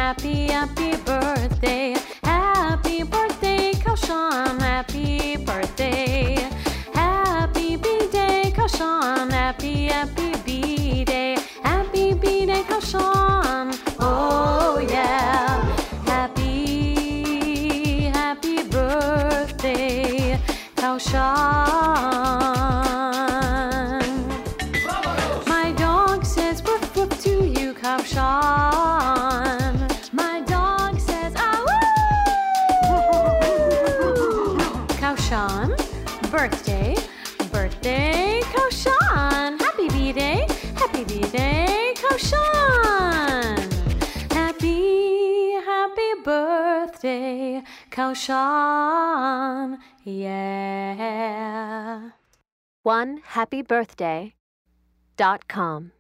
happy, happy birthday. Happy birthday, Kaushan, happy birthday. Happy B-Day, Kaushan, happy, happy B-Day. Happy B-Day, Kaushan, oh yeah. Happy, happy birthday, Kaushan. My dog says woof woof to you, Kaushan. My dog says ah woo. Kaushan, birthday, birthday, Kaushan. Happy B-Day, happy B-Day, Kaushan. Happy, happy birthday, Kaushan, yeah. OneHappyBirthday.com